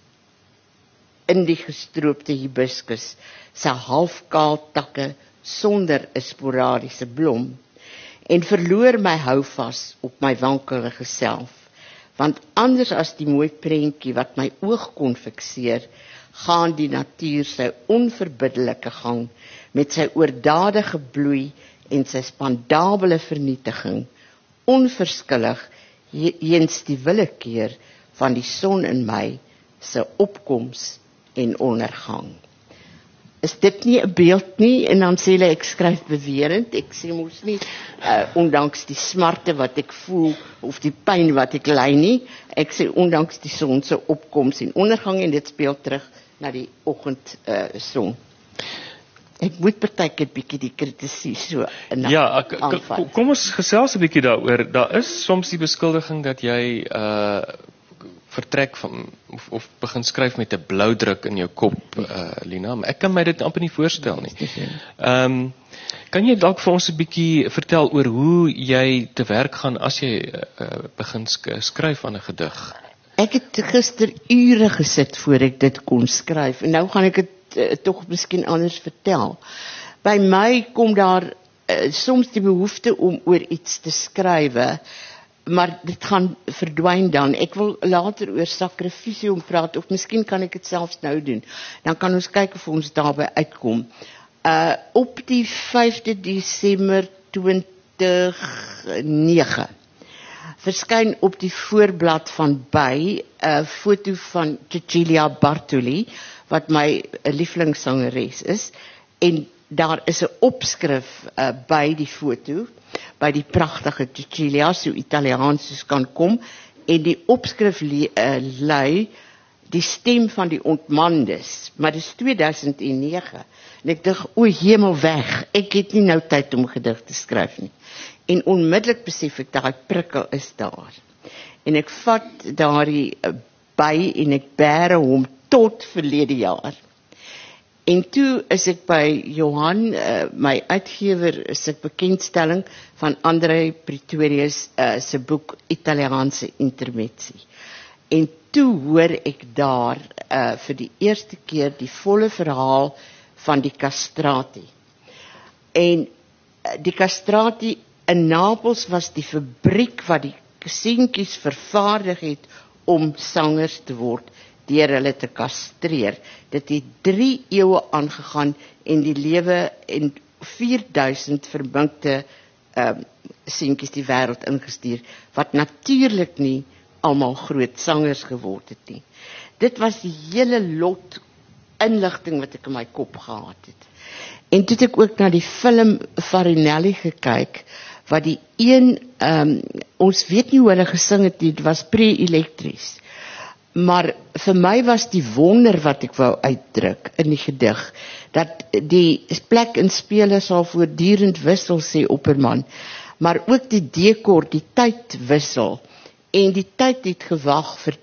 C: in die gestroopte hibiscus, sy halfkaal takke sonder 'n sporadiese blom. En verloor my houvas op my wankelige self, want anders as die mooi prentjie wat my oog kon fikseer, gaan die natuur sy onverbiddelike gang met sy oordadige bloei en sy spandabele vernietiging, onverskillig eens die willekeur van die son in my se opkoms en ondergang. Is dit nie 'n beeld nie? En dan sê hulle ek skryf bewerend. Ek sê mos nie ondanks die smarte wat ek voel of die pyn wat ek ly nie. Ek sê ondanks die son se opkoms en ondergang, en dit speel terug na die oggendson. Ek moet partykeer bietjie die kritisie so aanval.
B: Kom ons gesels 'n bietjie daaroor. Daar is soms die beskuldiging dat jy vertrek van of begin skryf met 'n blou druk in jou kop, Lina, maar ek kan my dit amper nie voorstel nie. Kan jy dalk vir ons 'n bietjie vertel oor hoe jy te werk gaan as jy begin skryf aan 'n gedig?
C: Ek het gister ure gesit voor ek dit kon skryf en nou gaan ek dit tog miskien anders vertel. By my kom daar soms die behoefte om oor iets te skrywe, maar dit gaan verdwyn dan. Ek wil later oor Sakrifisium praat, of miskien kan ek dit selfs nou doen. Dan kan ons kyk of ons daarby uitkom. Op die 5de Desember 2009 verskyn op die voorblad van By 'n foto van Cecilia Bartoli, wat my lieflingsangeres is, en daar is 'n opskrif by die foto, by die pragtige Cecilia, so Italiaans soos kan kom, en die opskrif lui die stem van die ontmandes, maar dit is 2009, en ek dink, o hemel weg, ek het nie nou tyd om gedig te skryf nie, en onmiddellik besef ek, daai prikkel is daar, en ek vat daardie By en ek bære hom tot verlede jaar. En toe is ek by Johan, my uitgewer, is ek bekendstelling van André Pretorius se boek Italiaanse Intermezzi. En toe hoor ek daar vir die eerste keer die volle verhaal van die castrati. En die castrati in Napels was die fabriek wat die seentjies vervaardig het om sangers te word, deur hulle te kastreer. Dit het 3 eeue aangegaan en die lewe en 4000 verminkte seentjies die wêreld ingestuur, wat natuurlik nie almal groot sangers geword het nie. Dit was die hele lot inligting wat ek in my kop gehad het. En toe het ek ook na die film Farinelli gekyk, wat die ons weet nie hoe hulle gesing het nie, dit was pre-elektries. Maar vir my was die wonder wat ek wou uitdruk in die gedig, dat die plek en speler sal voortdurend wissel, sê Opperman, maar ook die dekor, die tyd wissel, en die tyd het gewag vir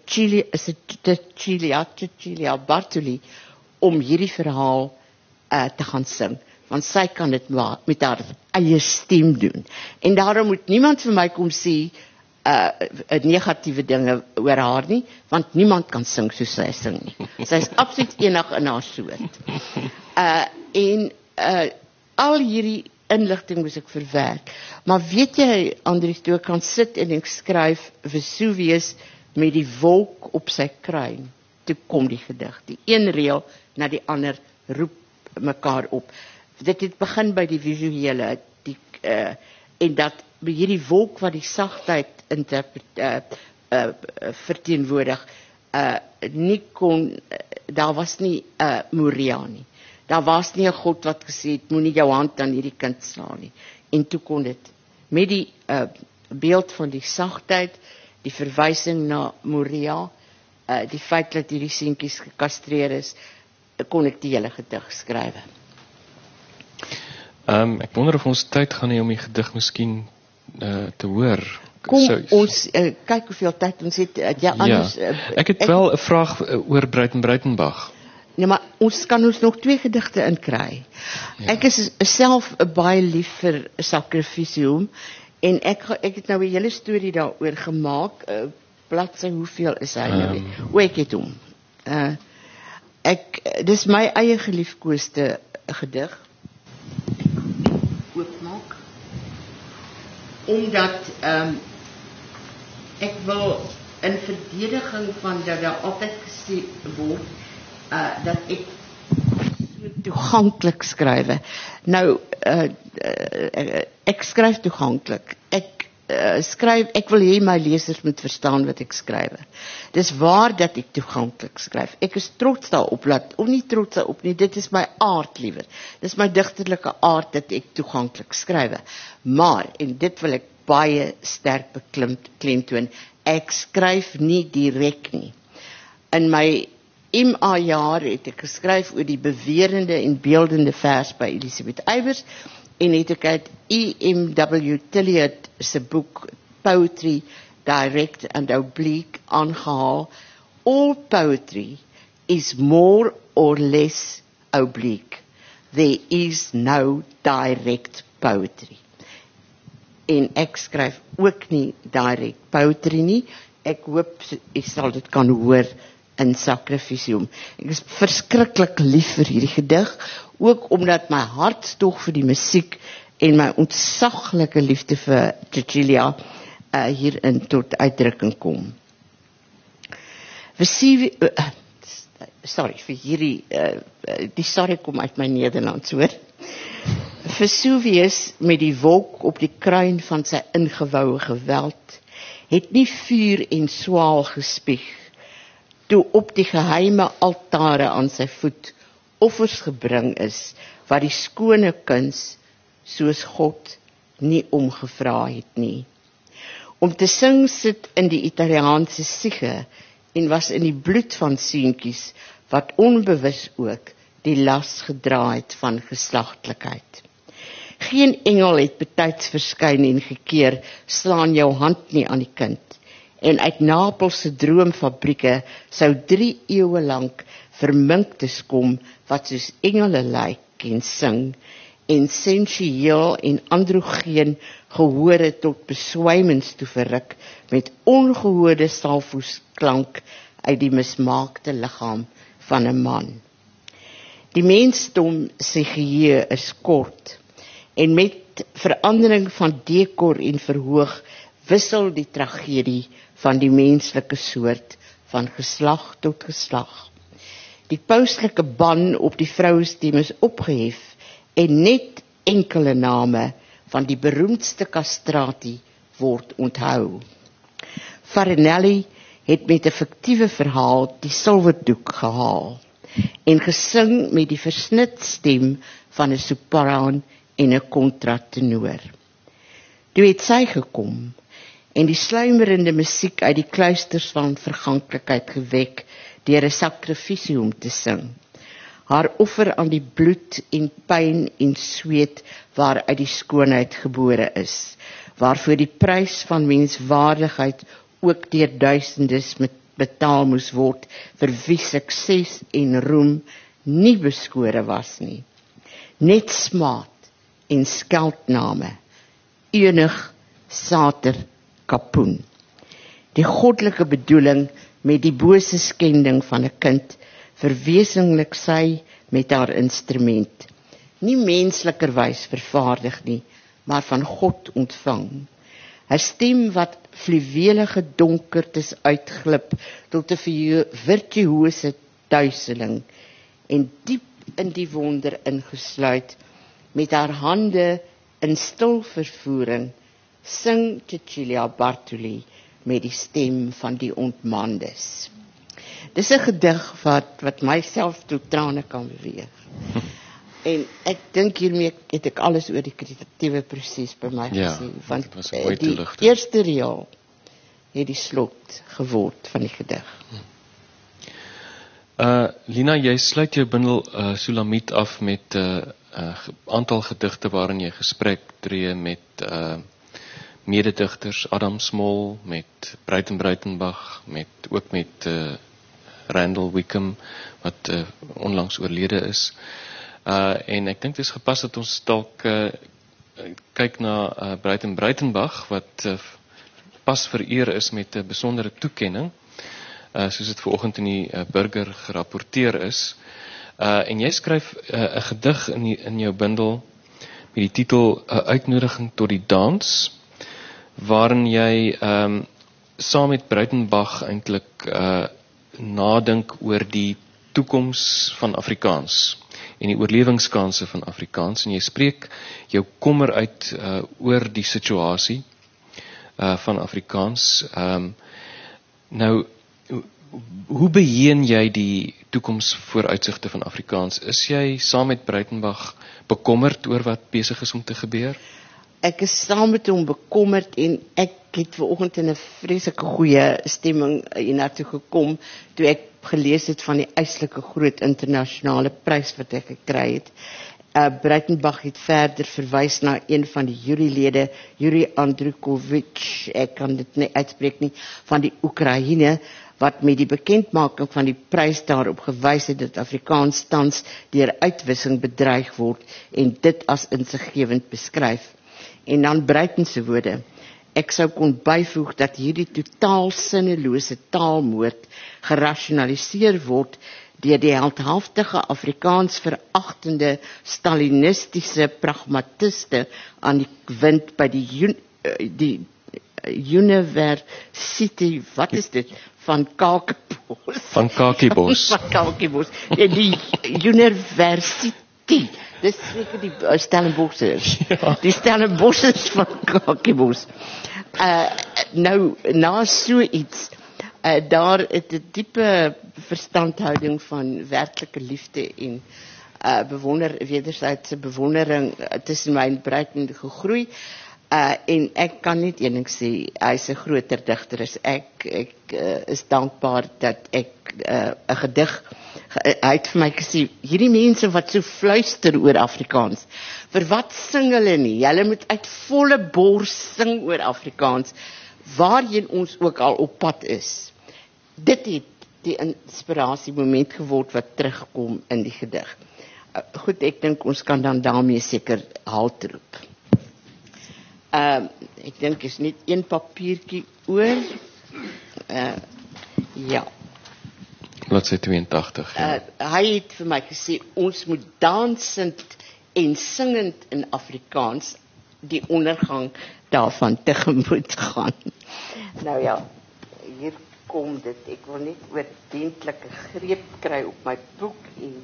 C: Cecilia Bartoli om hierdie verhaal te gaan sing, want sy kan dit met haar eie stem doen. En daarom moet niemand vir my kom sê negatiewe dinge oor haar nie, want niemand kan sing soos sy sing nie. Sy is absoluut enig in haar soort. Al hierdie inligting moes ek verwerk. Maar weet jy, Andries, toe ek kan sit en ek skryf Vesuvius met die wolk op sy kruin, toe kom die gedig. Die een reël na die ander roep mekaar op. Dit het begin by die visuele, en dat hierdie wolk wat die sagtheid verteenwoordig, nie kon, daar was nie Moria nie. Daar was nie 'n God wat gesê het, moenie jou hand aan hierdie kind slaan nie. En toe kon dit, met die beeld van die sagtheid, die verwysing na Moria, die feit dat hierdie seentjies gekastreer is, kon ek die hele gedig skryf.
B: Ek wonder of ons tyd gaan hê om die gedig miskien te hoor.
C: Kom ons kyk hoeveel tyd ons het. Anders,
B: ek het wel 'n vraag oor Breitenbach.
C: Nee, maar ons kan ons nog 2 gedigte inkry. Ja. Ek is self baie lief vir Sakrifisium, en ek het nou 'n hele storie daaroor gemaak. Bladsy, hoeveel is hy nou? Ek het hom. Dis my eie geliefkoeste gedig. Oopmaak. Omdat ek wil in verdediging van dat daar altyd gesê word dat ek so toeganklik skryf. Nou, ek skryf toeganklik. Ek wil hê my lesers moet verstaan wat ek skryf. Dis waar dat ek toeganklik skryf. Ek is trots daarop, of nie trots daarop nie, dit is my aard liewer. Dis my digterlike aard dat ek toeganklik skryf. Maar, en dit wil ek baie sterk beklemtoon, ek skryf nie direk nie. In my MA jaar het ek geskryf oor die bewerende en beeldende vers by Elisabeth Eybers, en het ek uit E.M.W. Tilliard se boek Poetry, Direct and Oblique aangehaal. All poetry is more or less oblique. there is no direct poetry. En ek skryf ook nie direct poetry nie. Ek hoop jy sal dit kan hoor in Sacrificium. Ek is verskriklik lief vir hierdie gedig, ook omdat my hartstog vir die musiek en my ontsaglike liefde vir Cecilia hierin tot uitdrukking kom. Sorry, vir hierdie, die sorry kom uit my Nederlands, hoor. Vesuvius met die wolk op die kruin van sy ingewouwe geweld, het nie vuur en swaal gespieg, toe op die geheime altare aan sy voet offers gebring is, wat die skone kuns, soos God, nie omgevra het nie. Om te sing sit in die Italiaanse siege, en was in die bloed van seentjies, wat onbewus ook die las gedra het van geslagtelikheid. Geen engel het betyds verskyn en gekeer, slaan jou hand nie aan die kind. En uit Napelse droomfabrieke sou 3 eeue lank verminktes kom, wat soos engele lyk en sing, en sensueel en androgeen gehore tot beswymings toe verruk, met ongehoorde salvoesklank uit die mismaakte liggaam van 'n man. Die mensdom se geheue is kort, en met verandering van dekor en verhoog, wissel die tragedie van die menslike soort van geslag tot geslag. Die pauslike ban op die vroustem is opgehef, en net enkele name van die beroemdste castrati word onthou. Farinelli het met 'n fiktiewe verhaal die silwerdoek gehaal en gesing met die versnitstem van 'n sopraan en 'n kontratenor. Toe het sy gekom en die sluimerende musiek uit die kluisters van verganklikheid gewek deur 'n sacrificium te sing. Haar offer aan die bloed en pyn en sweet waaruit die skoonheid gebore is, waarvoor die prys van menswaardigheid ook deur duisendes betaal moes word, vir wie sukses en roem nie beskore was nie. Net smaad en skeldname, enig sater kapoen. Die goddelike bedoeling met die bose skending van 'n kind, verwesenlik sy met haar instrument, nie menslikerwys vervaardig nie, maar van God ontvang. 'n stem wat fluwelige donkertes uitglip tot 'n virtuose duiseling, en diep in die wonder ingesluit, met haar hande in stil vervoering, sing Cecilia Bartoli met die stem van die ontmandes. Dis 'n gedig wat myself tot trane kan beweeg. En ek dink hiermee het ek alles oor die kreatiewe proses by my gesê, want die eerste reël het die slot geword van die gedig.
B: Lina, jy sluit jou bundel Sulamit af met 'n aantal gedigte waarin jy gesprek tree met mededigters, Adam Small, met Breitenbach, ook met Randall Wickham, wat onlangs oorlede is. En ek dink dit is gepas dat ons dalk kyk na Breitenbach, wat pas vereer is met 'n besondere toekenning, soos dit vanoggend in die Burger gerapporteer is. En jy skryf 'n gedig in jou bundel met die titel 'n uitnodiging tot die dans, waarin jy saam met Breitenbach eintlik nadink oor die toekoms van Afrikaans en die oorlewingskanse van Afrikaans, en jy spreek jou kommer uit oor die situasie van Afrikaans. Nou, hoe beheen jy die toekomsvooruitsigte van Afrikaans? Is jy saam met Breitenbach bekommerd oor wat besig is om te gebeur?
C: Ek is saam met hom bekommerd, en ek het vanoggend in 'n vreeslike goeie stemming hiernatoe gekom toe ek gelees het van die eislike groot internasionale prys wat ek gekry het. Breitenbach het verder verwys na een van die jurylede, Yuri Andrukovich, ek kan dit nie uitspreek nie, van die Oekraïne, wat met die bekendmaking van die prys daarop gewys het dat Afrikaans tans deur uitwissing bedreig word en dit as insiggewend beskryf. En dan Bruiten se woorde: ek sou kon byvoeg dat hierdie totaal sinnelose taalmoord gerasionaliseer word deur die heldhaftige Afrikaans verachtende stalinistiese pragmatiste aan die wind by die University, wat is dit, van Kakebos.
B: Van Kakebos.
C: Van Kakebos. Die University. Dis seker die Stellenboschers.
B: Ja.
C: Die Stellenboschers van Kakebos. Nou, na so iets, daar het 'n diepe verstandhouding van werklike liefde en wederzijdse bewondering tussen my en Bruiten gegroei. En ek kan net een ding sê, hy is 'n groter digter as ek. Ek is dankbaar dat ek 'n gedig, hy het vir my gesê, hierdie mense wat so fluister oor Afrikaans, vir wat sing hulle nie? Hulle moet uit volle bors sing oor Afrikaans, waarheen ons ook al op pad is. Dit het die inspirasiemoment geword wat terugkom in die gedig. Goed, ek dink ons kan dan daarmee seker halt roep. Ek dink is net een papiertjie oor. Ja.
B: Bladsy 82. Ja.
C: Hy het vir my gesê, ons moet dansend en singend in Afrikaans die ondergang daarvan tegemoet gaan. Nou ja, hier kom dit. Ek wil net oordentlike greep kry op my boek en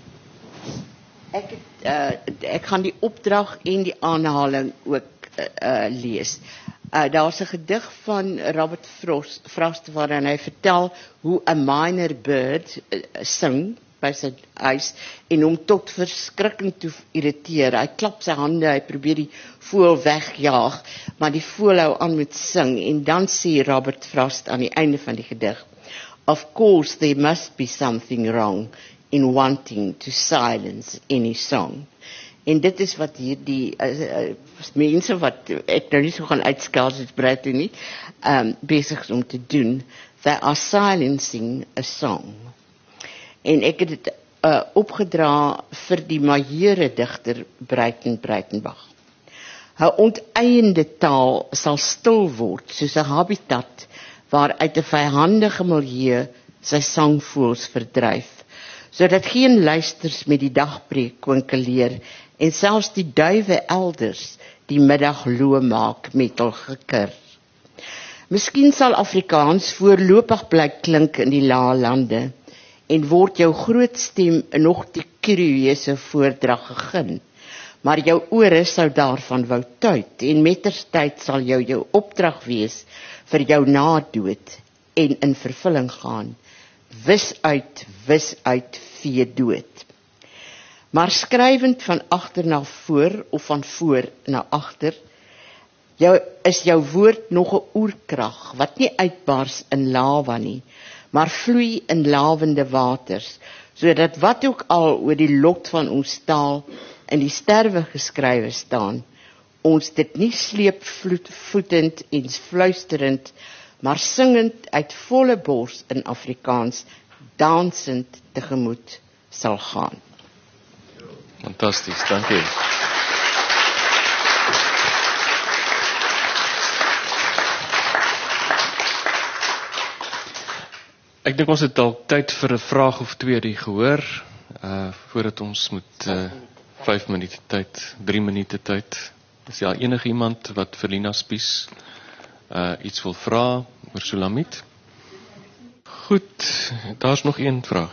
C: ek gaan die opdrag en die aanhaling ook lees. Daar's 'n gedig van Robert Frost waarin hy vertel hoe 'n miner bird sing by sy huis en hom tot verskrikking toe irriteer. Hy klap sy hande, hy probeer die voël wegjaag, maar die voël hou aan met sing en dan sê Robert Frost aan die einde van die gedig: Of course there must be something wrong in wanting to silence any song. En dit is wat hierdie mense wat ek nou nie so gaan uitskel as Bruiten nie, besig is om te doen. They are silencing a song. En ek het dit opgedra vir die majeure digter Breitenbach. 'n Onteieende taal sal stil word soos 'n habitat waaruit 'n vyhandige milieu sy sangvoëls verdryf, sodat geen luisters met die dagbreek kwinkeleer en selfs die duwe elders die middag loo maak met hul gekir. Miskien sal Afrikaans voorlopig bly klink in die lae lande en word jou groot stem nog die kurieuse voordrag gegin, maar jou ore sou daarvan wou tuit en mettertyd sal jou opdrag wees vir jou na dood en in vervulling gaan. Wis uit, vee dood. Maar skrywend van agter na voor of van voor na agter, is jou woord nog 'n oerkrag wat nie uitbars in lava nie, maar vloei in lawende waters, sodat wat ook al oor die lot van ons taal in die sterwe geskrywe staan, ons dit nie sleep voetend en fluisterend, maar singend uit volle bors in Afrikaans, dansend tegemoet sal gaan.
B: Fantasties, dankie. Ek dink ons het al tyd vir 'n vraag of twee die gehoor, voordat ons moet 5 minute tyd, 3 minute tyd. Is daar enige iemand wat vir Lina Spies iets wil vra oor Sulamit? Goed, daar's nog een vraag.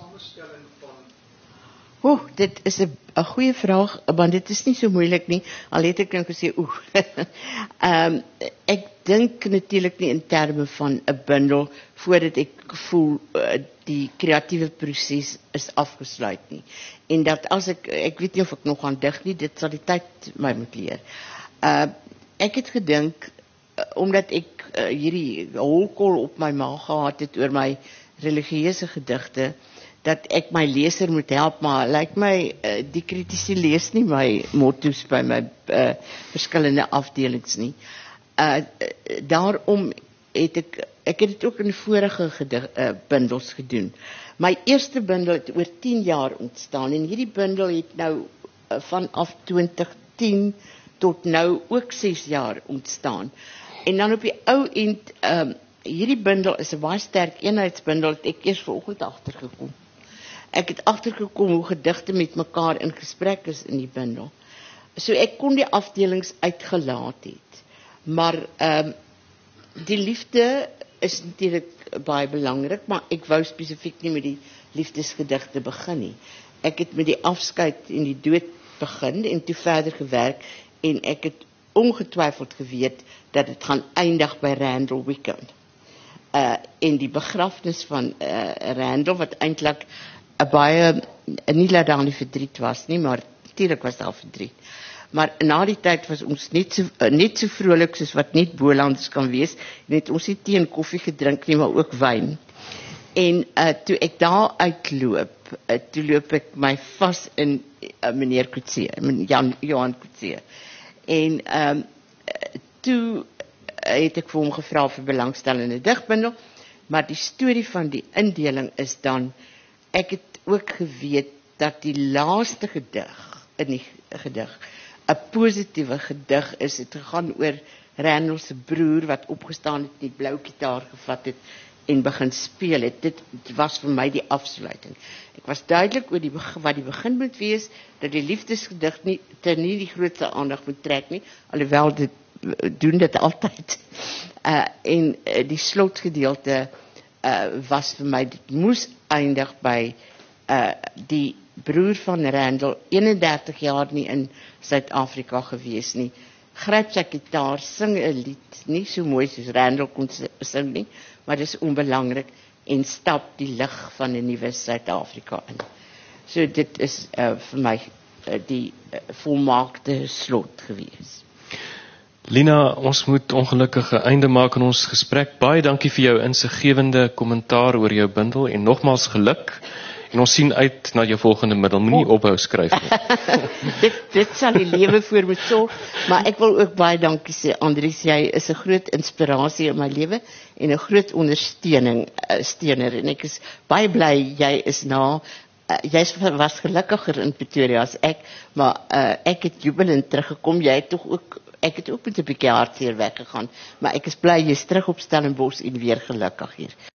C: Dit is 'n goeie vraag, maar dit is nie so moeilik nie, al het ek nou gesê, ek dink natuurlik nie in terme van 'n bundel, voordat ek voel die kreatiewe proses is afgesluit nie. En dat as ek weet nie of ek nog gaan dig nie, dit sal die tyd my moet leer. Ek het gedink, omdat ek hierdie holkol op my maag gehad het oor my religieuse gedigte, dat ek my leser moet help, maar lyk my, die kritiese lees nie my motto's by my verskillende afdelings nie. Daarom het ek het dit ook in vorige bundels gedoen. My eerste bundel het oor 10 jaar ontstaan en hierdie bundel het nou vanaf 2010 tot nou ook 6 jaar ontstaan. En dan op die ou end, hierdie bundel is 'n baie sterk eenheidsbundel, het ek eers vanoggend agtergekom. Ek het agtergekom hoe gedigte met mekaar in gesprek is in die bundel. So ek kon die afdelings uitgelaat het. Maar die liefde is natuurlik baie belangrik, maar ek wou spesifiek nie met die liefdesgedigte begin nie. Ek het met die afskeid en die dood begin en toe verder gewerk en ek het ongetwyfeld geweet dat dit gaan eindig by Randall Wickham. En die begrafnis van Randall, wat eintlik nie dat daar nie verdriet was nie, maar natuurlijk was daar verdriet. Maar na die tyd was ons net so vrolik soos wat net Bolanders kan wees, en het ons nie thee en koffie gedrink nie, maar ook wyn. En toe ek daar uitloop, toe loop ek my vas in meneer Coetzee, Johan Coetzee. En toe het ek vir hom gevra vir belangstellende digbundel, maar die storie van die indeling is dan, ek het ook geweet dat die laaste gedig, in die gedig, 'n positiewe gedig is. Het gegaan oor Randall se broer wat opgestaan het, die blou gitaar gevat het en begin speel het. Dit was vir my die afsluiting. Ek was duidelik oor wat die begin moet wees, dat die liefdesgedig nie die grootste aandag moet trek nie, alhoewel dit doen dit altyd. En die slotgedeelte was vir my, dit moes eindig by die broer van Randall, 31 jaar nie in Suid-Afrika gewees nie, gryp sy gitaar, sing 'n lied, nie so mooi soos Randall kon sing nie, maar dis onbelangrik, en stap die lig van 'n nuwe Suid-Afrika in. So dit is vir my die volmaakte slot gewees.
B: Lina, ons moet ongelukkig 'n einde maak aan ons gesprek. Baie dankie vir jou insiggewende kommentaar oor jou bundel en nogmaals geluk. En ons sien uit na jou volgende middel. Moenie ophou skryf nie.
C: dit sal die lewe voor moet sorg, maar ek wil ook baie dankie sê, Andries, jy is 'n groot inspirasie in my lewe en 'n groot ondersteuner, en ek is baie bly jy is jy was gelukkiger in Pretoria as ek, maar ek het jubelend teruggekom, ek het ook met 'n bietjie hartseer weggegaan, maar ek is bly jy's terug op Stellenbosch en weer gelukkig hier.